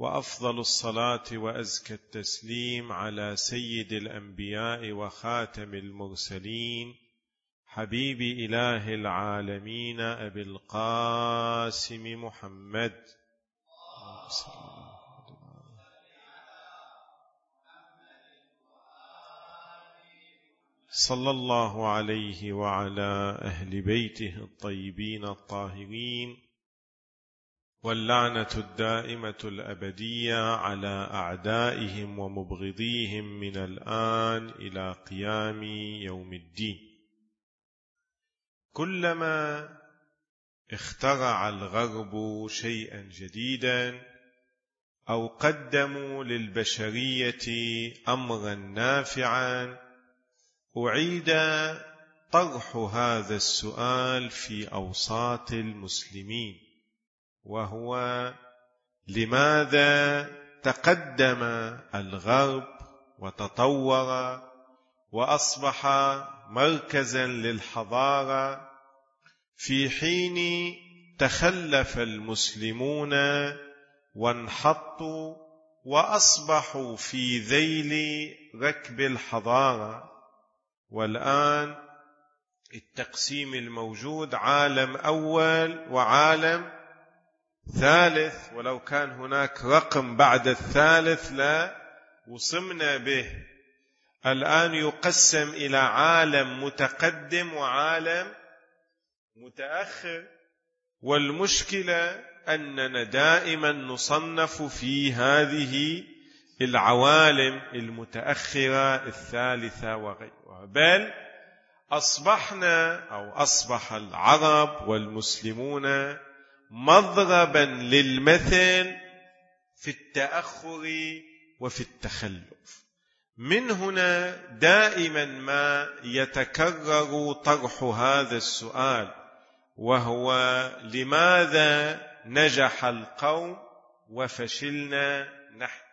وأفضل الصلاة وأزكى التسليم على سيد الأنبياء وخاتم المرسلين حبيب إله العالمين أبي القاسم محمد صلى الله عليه وعلى أهل بيته الطيبين الطاهرين، واللعنة الدائمة الأبدية على أعدائهم ومبغضيهم من الآن إلى قيام يوم الدين. كلما اخترع الغرب شيئا جديدا أو قدموا للبشرية أمرا نافعا، أعيد طرح هذا السؤال في أوساط المسلمين، وهو: لماذا تقدم الغرب وتطور وأصبح مركزا للحضارة في حين تخلف المسلمون وانحطوا وأصبحوا في ذيل ركب الحضارة؟ والآن التقسيم الموجود عالم أول وعالم ثالث، ولو كان هناك رقم بعد الثالث لا وصمنا به. الآن يقسم إلى عالم متقدم وعالم متأخر، والمشكلة أننا دائما نصنف في هذه العوالم المتأخرة الثالثة وغيرها، بل أصبحنا أو أصبح العرب والمسلمون مضربا للمثل في التأخر وفي التخلف. من هنا دائما ما يتكرر طرح هذا السؤال، وهو: لماذا نجح القوم وفشلنا نحن؟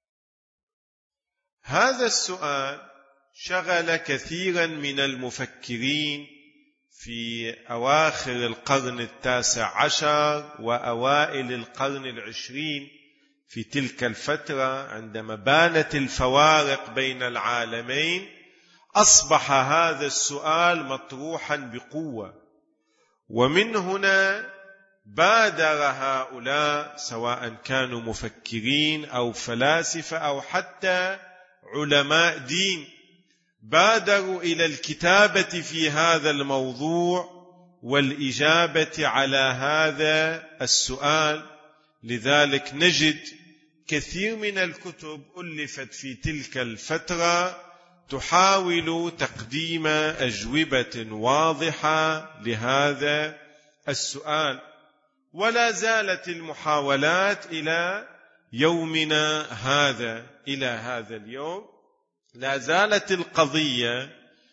هذا السؤال شغل كثيرا من المفكرين في أواخر القرن 19 وأوائل القرن 20. في تلك الفترة عندما بانت الفوارق بين العالمين أصبح هذا السؤال مطروحا بقوة، ومن هنا بادر هؤلاء سواء كانوا مفكرين أو فلاسفة أو حتى علماء دين، بادروا إلى الكتابة في هذا الموضوع والإجابة على هذا السؤال. لذلك نجد كثير من الكتب ألفت في تلك الفترة تحاول تقديم أجوبة واضحة لهذا السؤال، ولا زالت المحاولات إلى يومنا هذا. إلى هذا اليوم لا زالت القضية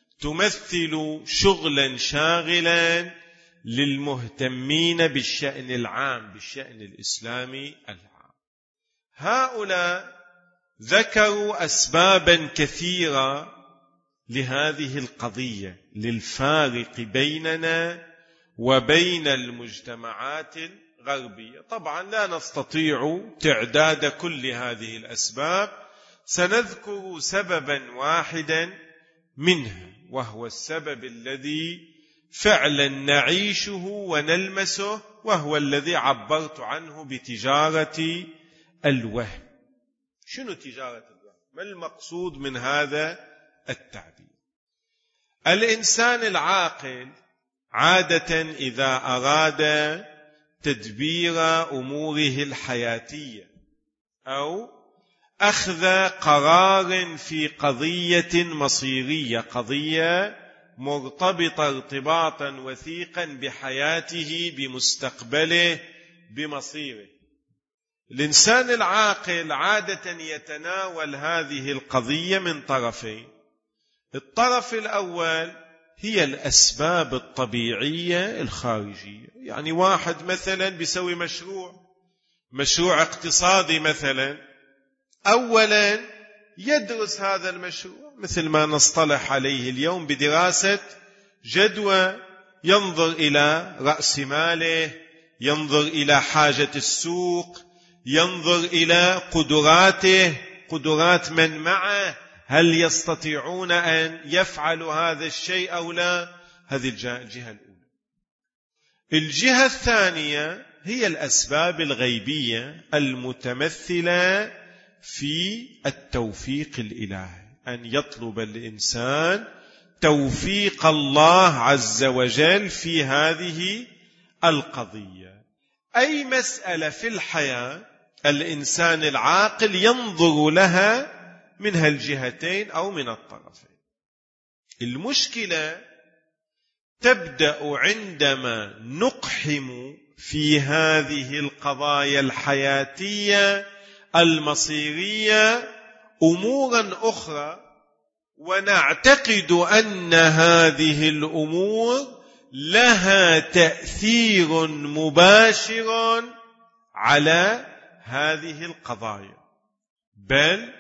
تمثل شغلا شاغلا للمهتمين بالشأن العام، بالشأن الإسلامي العام. هؤلاء ذكروا أسبابا كثيرة لهذه القضية، للفارق بيننا وبين المجتمعات الغربية. طبعا لا نستطيع تعداد كل هذه الأسباب، سنذكر سببا واحدا منها، وهو السبب الذي فعلا نعيشه ونلمسه، وهو الذي عبرت عنه بتجارة الوهم. شنو تجارة الوهم؟ ما المقصود من هذا التعبير؟ الإنسان العاقل عادة إذا أراد تدبير أموره الحياتية أو أخذ قرار في قضية مصيرية، قضية مرتبطة ارتباطا وثيقا بحياته، بمستقبله، بمصيره، الإنسان العاقل عادة يتناول هذه القضية من طرفين. الطرف الأول هي الأسباب الطبيعية الخارجية، يعني واحد مثلا بيسوي مشروع اقتصادي مثلا، أولا يدرس هذا المشروع مثل ما نصطلح عليه اليوم بدراسة جدوى، ينظر إلى رأس ماله، ينظر إلى حاجة السوق، ينظر إلى قدراته، قدرات من معه، هل يستطيعون أن يفعلوا هذا الشيء أو لا. هذه الجهة الأولى. الجهة الثانية هي الأسباب الغيبية المتمثلة في التوفيق الإلهي، أن يطلب الإنسان توفيق الله عز وجل في هذه القضية. أي مسألة في الحياة الإنسان العاقل ينظر لها من هالجهتين أو من الطرفين. المشكلة تبدأ عندما نقحم في هذه القضايا الحياتية المصيرية أمورا أخرى، ونعتقد أن هذه الأمور لها تأثير مباشر على هذه القضايا، بل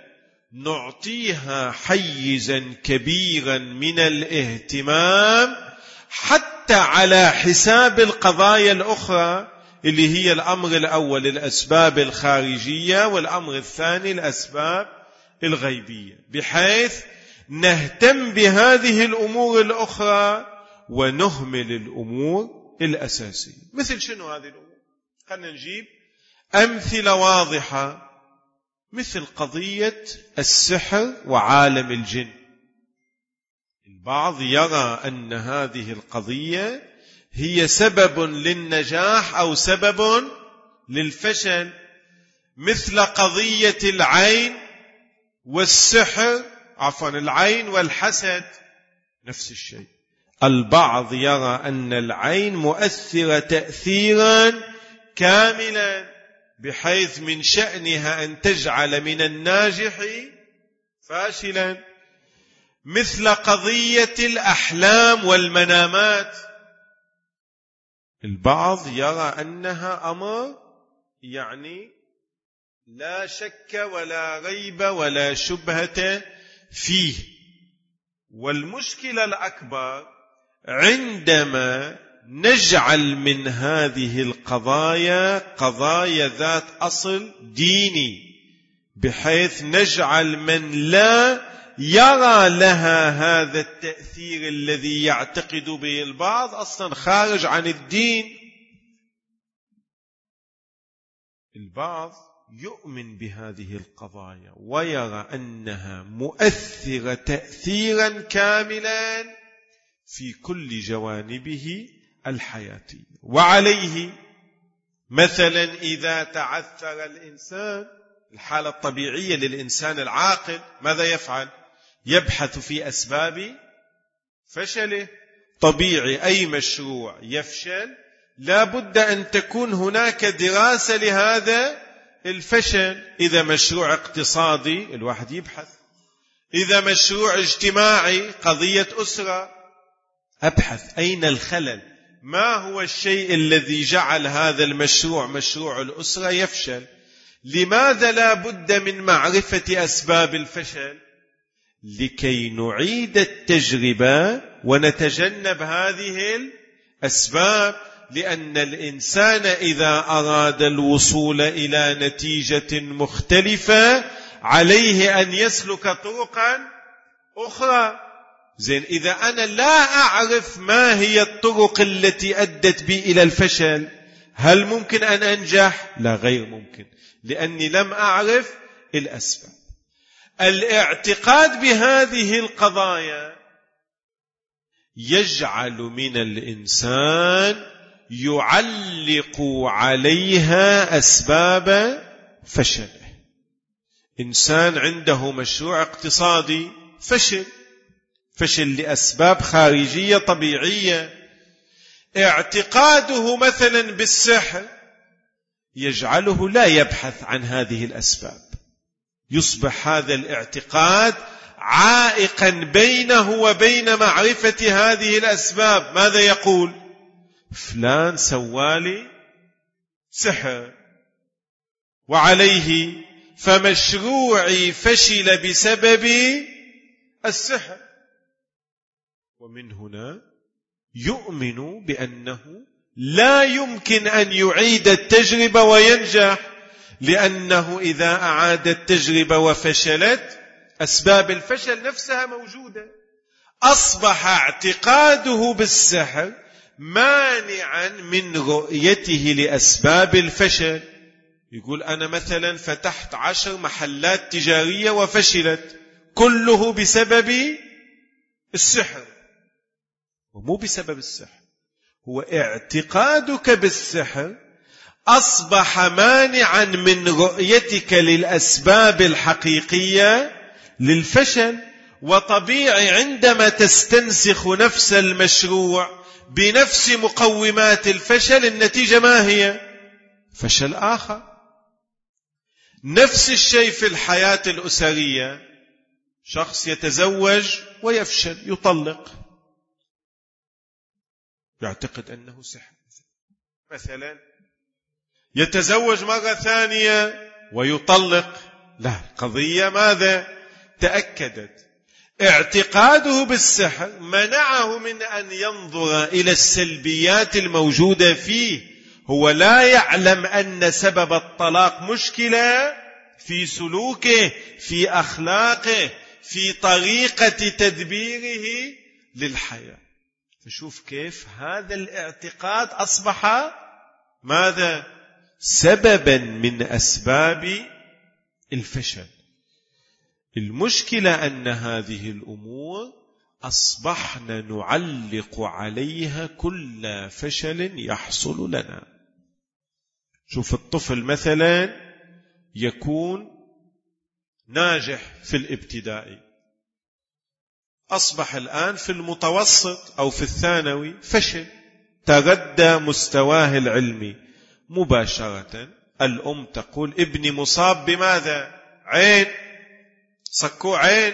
نعطيها حيزا كبيرا من الاهتمام حتى على حساب القضايا الأخرى اللي هي الأمر الأول الأسباب الخارجية، والأمر الثاني الأسباب الغيبية، بحيث نهتم بهذه الأمور الأخرى ونهمل الأمور الأساسية. مثل شنو هذه الأمور؟ خلنا نجيب أمثلة واضحة، مثل قضية السحر وعالم الجن. البعض يرى أن هذه القضية هي سبب للنجاح أو سبب للفشل، مثل قضية العين والسحر، العين والحسد نفس الشيء. البعض يرى أن العين مؤثرة تأثيرا كاملا، بحيث من شأنها أن تجعل من الناجح فاشلا، مثل قضية الأحلام والمنامات. البعض يرى أنها أمر لا شك ولا ريب ولا شبهة فيه. والمشكلة الأكبر عندما نجعل من هذه القضايا قضايا ذات أصل ديني، بحيث نجعل من لا يرى لها هذا التأثير الذي يعتقد به البعض أصلا خارج عن الدين. البعض يؤمن بهذه القضايا ويرى أنها مؤثرة تأثيرا كاملا في كل جوانبه الحياتية. وعليه مثلا إذا تعثر الإنسان، الحالة الطبيعية للإنسان العاقل ماذا يفعل؟ يبحث في أسباب فشله. طبيعي أي مشروع يفشل لا بد أن تكون هناك دراسة لهذا الفشل. إذا مشروع اقتصادي الواحد يبحث، إذا مشروع اجتماعي قضية أسرة أبحث أين الخلل، ما هو الشيء الذي جعل هذا المشروع مشروع الأسرة يفشل. لماذا لا بد من معرفة أسباب الفشل؟ لكي نعيد التجربة ونتجنب هذه الأسباب. لأن الإنسان إذا أراد الوصول إلى نتيجة مختلفة عليه أن يسلك طرقا أخرى. إذا أنا لا أعرف ما هي الطرق التي أدت بي إلى الفشل، هل ممكن أن أنجح؟ لا، غير ممكن، لأني لم أعرف الأسباب. الاعتقاد بهذه القضايا يجعل من الإنسان يعلق عليها أسباب فشله. إنسان عنده مشروع اقتصادي فشل لأسباب خارجية طبيعية، اعتقاده مثلا بالسحر يجعله لا يبحث عن هذه الأسباب، يصبح هذا الاعتقاد عائقا بينه وبين معرفة هذه الأسباب. ماذا يقول؟ فلان سوالي سحر، وعليه فمشروعي فشل بسبب السحر. ومن هنا يؤمن بأنه لا يمكن أن يعيد التجربة وينجح، لأنه إذا أعاد التجربة وفشلت أسباب الفشل نفسها موجودة. أصبح اعتقاده بالسحر مانعا من رؤيته لأسباب الفشل. يقول أنا مثلا فتحت 10 محلات تجارية وفشلت، كله بسبب السحر، ومو بسبب السحر. هو اعتقادك بالسحر أصبح مانعا من رؤيتك للأسباب الحقيقية للفشل. وطبيعي عندما تستنسخ نفس المشروع بنفس مقومات الفشل، النتيجة ما هي؟ فشل آخر. نفس الشيء في الحياة الأسرية، شخص يتزوج ويفشل، يطلق، يعتقد أنه سحر مثلا. يتزوج مرة ثانية ويطلق، لا، القضية ماذا؟ تأكدت. اعتقاده بالسحر منعه من أن ينظر إلى السلبيات الموجودة فيه. هو لا يعلم أن سبب الطلاق مشكلة في سلوكه، في أخلاقه، في طريقة تدبيره للحياة. فشوف كيف هذا الاعتقاد أصبح ماذا؟ سببا من أسباب الفشل. المشكلة أن هذه الأمور أصبحنا نعلق عليها كل فشل يحصل لنا. شوف الطفل مثلا يكون ناجح في الابتدائي، أصبح الآن في المتوسط أو في الثانوي فشل، تغدى مستواه العلمي. مباشرة الأم تقول ابني مصاب بماذا؟ عين، صكوا عين.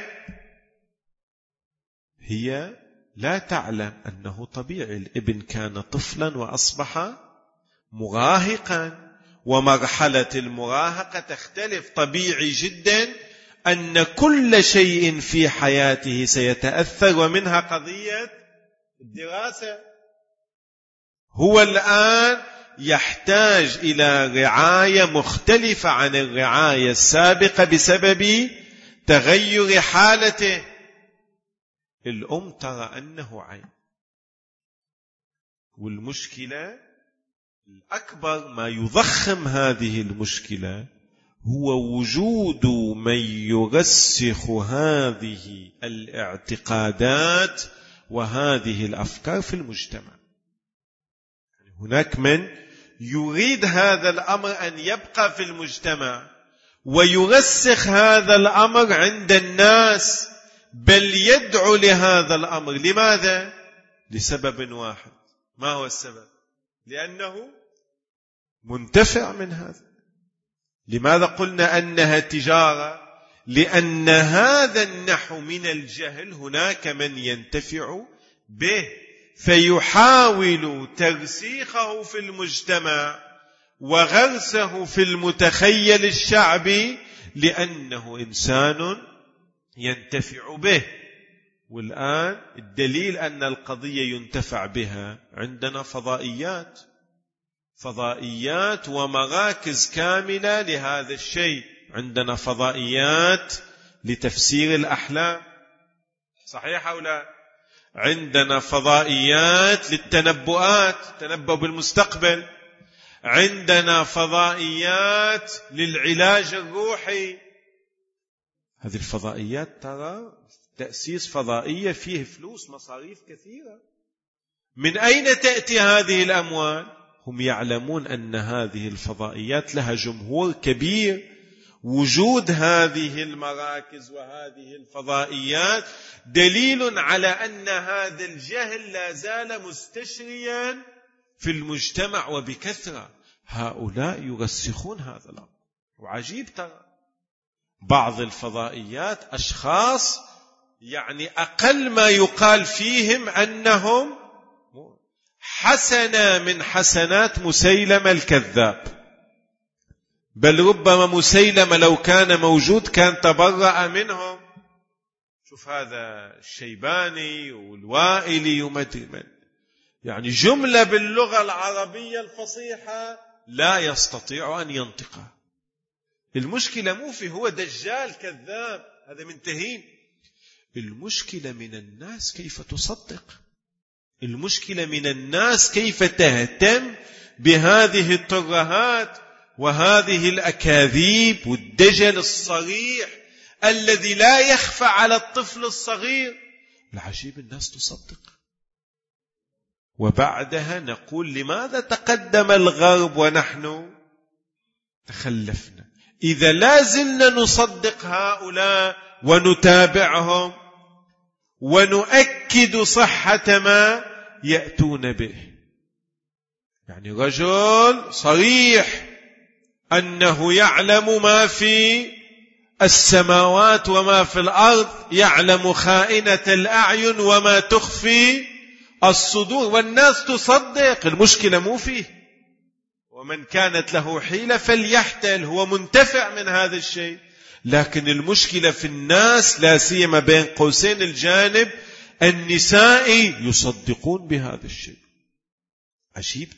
هي لا تعلم أنه طبيعي، الابن كان طفلا وأصبح مراهقا، ومرحلة المراهقة تختلف. طبيعي جدا أن كل شيء في حياته سيتأثر، ومنها قضية الدراسة. هو الآن يحتاج إلى رعاية مختلفة عن الرعاية السابقة بسبب تغير حالته. الأم ترى أنه عين، والمشكلة الأكبر ما يضخم هذه المشكلة هو وجود من يرسخ هذه الاعتقادات وهذه الأفكار في المجتمع. هناك من يريد هذا الأمر أن يبقى في المجتمع ويرسخ هذا الأمر عند الناس، بل يدعو لهذا الأمر. لماذا؟ لسبب واحد. ما هو السبب؟ لأنه منتفع من هذا. لماذا قلنا أنها تجارة؟ لأن هذا النحو من الجهل هناك من ينتفع به، فيحاول ترسيخه في المجتمع وغرسه في المتخيل الشعبي لأنه إنسان ينتفع به. والآن الدليل أن القضية ينتفع بها، عندنا فضائيات ومراكز كاملة لهذا الشيء. عندنا فضائيات لتفسير الأحلام، صحيح أو لا؟ عندنا فضائيات للتنبؤات، تنبؤ بالمستقبل. عندنا فضائيات للعلاج الروحي. هذه الفضائيات ترى تأسيس فضائية فيه فلوس، مصاريف كثيرة. من أين تأتي هذه الأموال؟ هم يعلمون أن هذه الفضائيات لها جمهور كبير. وجود هذه المراكز وهذه الفضائيات دليل على أن هذا الجهل لا زال مستشريا في المجتمع وبكثرة. هؤلاء يرسخون هذا الأمر. وعجيب ترى بعض الفضائيات أشخاص يعني أقل ما يقال فيهم أنهم حسنة من حسنات مسيلمة الكذاب، بل ربما مسيلمة لو كان موجود كان تبرأ منهم. شوف هذا الشيباني والوائلي ومدري من، يعني جملة باللغة العربية الفصيحة لا يستطيع أن ينطقها. المشكلة مو فيه هو دجال كذاب، هذا منتهين. المشكلة من الناس كيف تصدق، المشكلة من الناس كيف تهتم بهذه الترهات وهذه الأكاذيب والدجل الصريح الذي لا يخفى على الطفل الصغير. العجيب الناس تصدق. وبعدها نقول لماذا تقدم الغرب ونحن تخلفنا؟ إذا لا زلنا نصدق هؤلاء ونتابعهم ونؤكد صحة ما يأتون به. يعني رجل صريح أنه يعلم ما في السماوات وما في الأرض، يعلم خائنة الأعين وما تخفي الصدور، والناس تصدق. المشكلة مو فيه، ومن كانت له حيلة فليحتل، هو منتفع من هذا الشيء. لكن المشكلة في الناس، لا سيما بين قوسين الجانب النسائي، يصدقون بهذا الشيء. عجيب.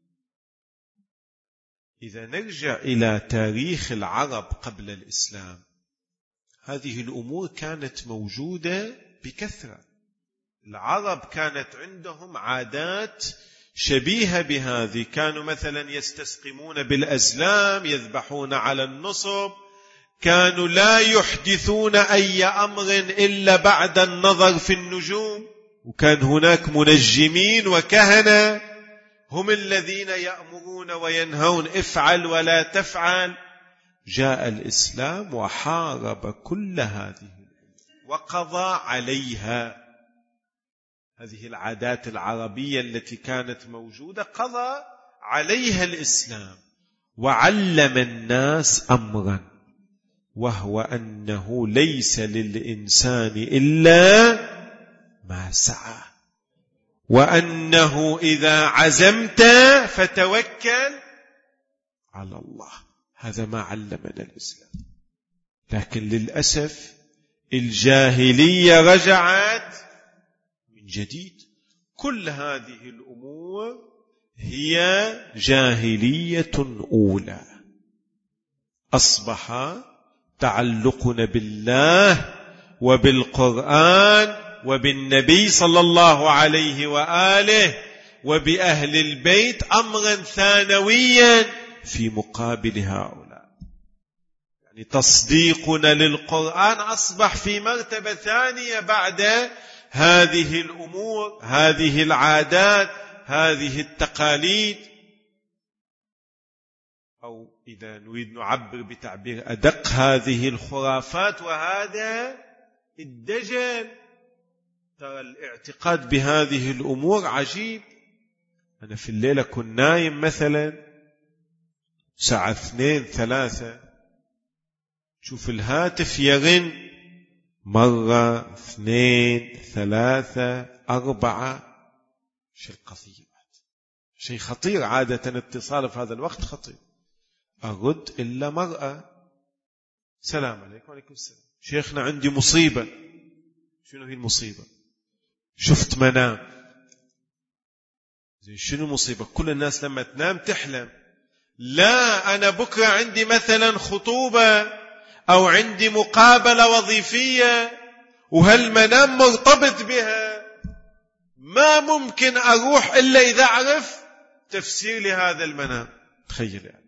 إذا نرجع إلى تاريخ العرب قبل الإسلام، هذه الأمور كانت موجودة بكثرة. العرب كانت عندهم عادات شبيهة بهذه. كانوا مثلا يستسقمون بالأزلام، يذبحون على النصب، كانوا لا يحدثون أي أمر إلا بعد النظر في النجوم، وكان هناك منجمين وكهنة هم الذين يأمرون وينهون، افعل ولا تفعل. جاء الإسلام وحارب كل هذه وقضى عليها. هذه العادات العربية التي كانت موجودة قضى عليها الإسلام، وعلم الناس أمرا، وهو أنه ليس للإنسان إلا ما سعى، وأنه إذا عزمت فتوكل على الله. هذا ما علمنا الإسلام. لكن للأسف الجاهلية رجعت من جديد. كل هذه الأمور هي جاهلية أولى. أصبح تعلقنا بالله وبالقرآن وبالنبي صلى الله عليه وآله وبأهل البيت أمرا ثانويا في مقابل هؤلاء. يعني تصديقنا للقرآن أصبح في مرتبة ثانية بعد هذه الأمور، هذه العادات، هذه التقاليد. أو إذا نريد نعبر بتعبير أدق، هذه الخرافات وهذا الدجل. ترى الاعتقاد بهذه الأمور عجيب. أنا في الليلة كنت نايم مثلا ساعة 2-3، شوف الهاتف يرن مرة 2-3-4. شيء قضية، شيء خطير. عادة الاتصال في هذا الوقت خطير. أرد إلا مرأة، السلام عليكم. وعليكم السلام. شيخنا عندي مصيبة. شنو هي المصيبة؟ شفت منام. زين شنو مصيبة؟ كل الناس لما تنام تحلم. لا، أنا بكرة عندي مثلا خطوبة أو عندي مقابلة وظيفية وهالمنام مرتبط بها، ما ممكن أروح إلا إذا أعرف تفسير لهذا المنام. تخيل يعني.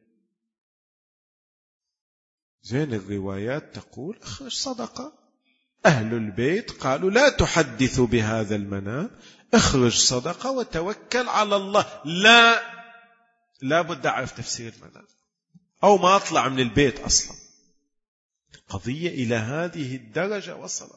زين الروايات تقول أخرج صدقة. أهل البيت قالوا لا تحدث بهذا المنام، اخرج صدقة وتوكل على الله. لا بد أعرف تفسير المنام أو ما أطلع من البيت أصلا. قضية إلى هذه الدرجة وصلت.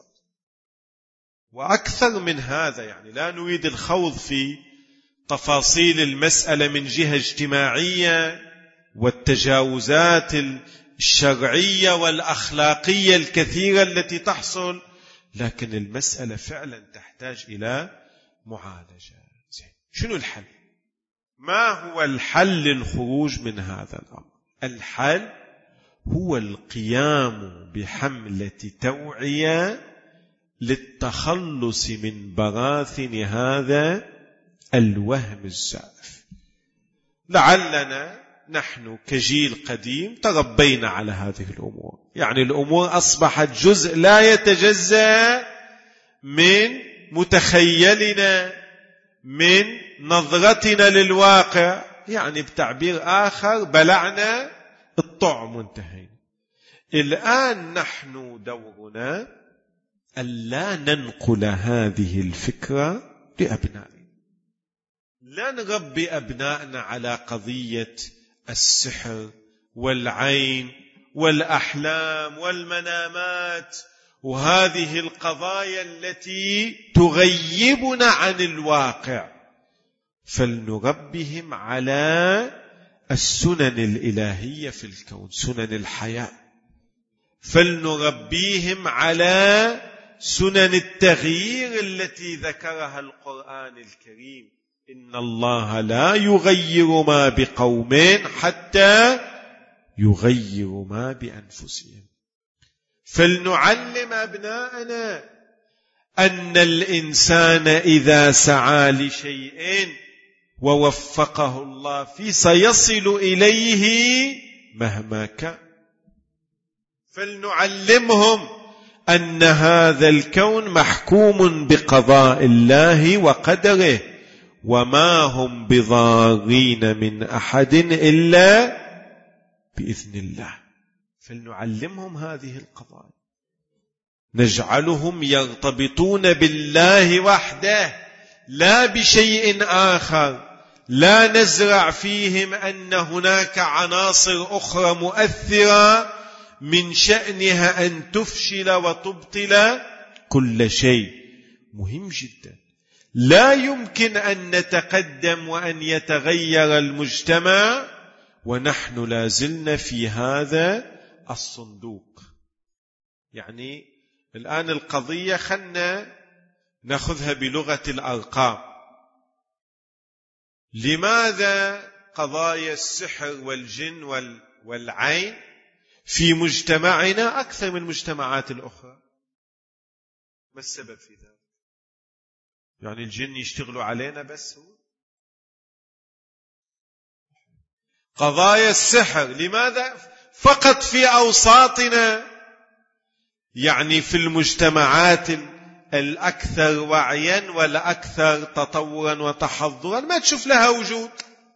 وأكثر من هذا، يعني لا نريد الخوض في تفاصيل المسألة من جهة اجتماعية والتجاوزات الشرعية والأخلاقية الكثيرة التي تحصل، لكن المسألة فعلا تحتاج إلى معالجة. شنو الحل؟ ما هو الحل للخروج من هذا الأمر؟ الحل هو القيام بحملة توعية للتخلص من براثن هذا الوهم الزائف. لعلنا نحن كجيل قديم تربينا على هذه الأمور، يعني الأمور أصبحت جزء لا يتجزأ من متخيلنا، من نظرتنا للواقع، يعني بتعبير آخر بلعنا الطعم وانتهينا. الآن نحن دورنا ألا ننقل هذه الفكرة لأبنائنا، لا نربي أبنائنا على قضية السحر والعين والأحلام والمنامات وهذه القضايا التي تغيبنا عن الواقع، فلنربهم على السنن الإلهية في الكون، سنن الحياة، فلنربيهم على سنن التغيير التي ذكرها القرآن الكريم، إن الله لا يغير ما بقوم حتى يغيروا ما بأنفسهم. فلنعلم أبناءنا أن الإنسان إذا سعى لشيء ووفقه الله فيه سيصل إليه مهما كان. فلنعلمهم أن هذا الكون محكوم بقضاء الله وقدره، وما هم بضارين من أحد إلا بإذن الله. فلنعلمهم هذه القضايا، نجعلهم يرتبطون بالله وحده لا بشيء آخر، لا نزرع فيهم أن هناك عناصر أخرى مؤثرة من شأنها أن تفشل وتبطل كل شيء. مهم جدا، لا يمكن أن نتقدم وأن يتغير المجتمع ونحن لازلنا في هذا الصندوق. يعني الآن القضية خلنا نأخذها بلغة الأرقام. لماذا قضايا السحر والجن والعين في مجتمعنا أكثر من المجتمعات الأخرى؟ ما السبب في ذلك؟ يعني الجن يشتغلوا علينا بس؟ هو قضايا السحر لماذا فقط في أوساطنا؟ يعني في المجتمعات الأكثر وعيا والأكثر تطورا وتحضرا ما تشوف لها وجود،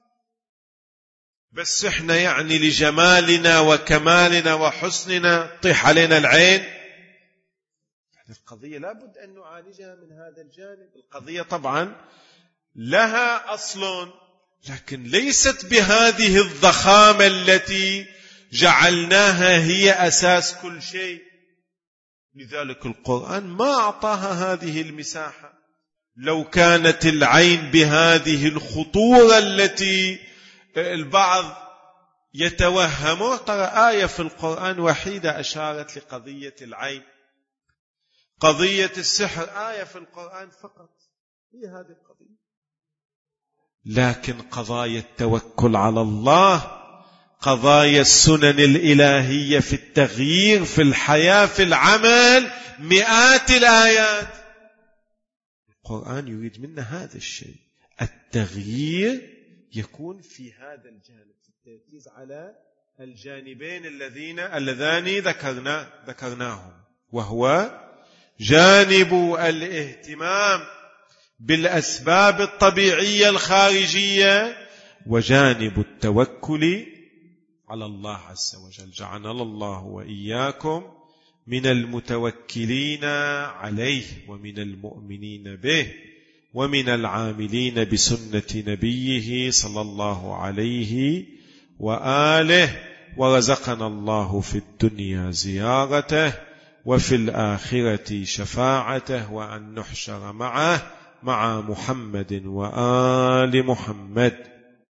بس احنا يعني لجمالنا وكمالنا وحسننا طيح علينا العين. القضية لابد أن نعالجها من هذا الجانب. القضية طبعا لها أصل، لكن ليست بهذه الضخامة التي جعلناها هي أساس كل شيء. لذلك القرآن ما أعطاها هذه المساحة. لو كانت العين بهذه الخطورة التي البعض يتوهمه، ترى آية في القرآن وحيدة أشارت لقضية العين. قضية السحر آية في القرآن فقط هي هذه القضية. لكن قضايا التوكل على الله، قضايا السنن الإلهية في التغيير في الحياة في العمل، مئات الآيات. القرآن يريد منا هذا الشيء، التغيير يكون في هذا الجانب، التركيز على الجانبين اللذان ذكرناهم، وهو جانب الاهتمام بالأسباب الطبيعية الخارجية، وجانب التوكل على الله عز وجل. جعلنا الله وإياكم من المتوكلين عليه ومن المؤمنين به ومن العاملين بسنة نبيه صلى الله عليه وآله، ورزقنا الله في الدنيا زيارته وفي الآخرة شفاعته، وأن نحشر معه مع محمد وآل محمد.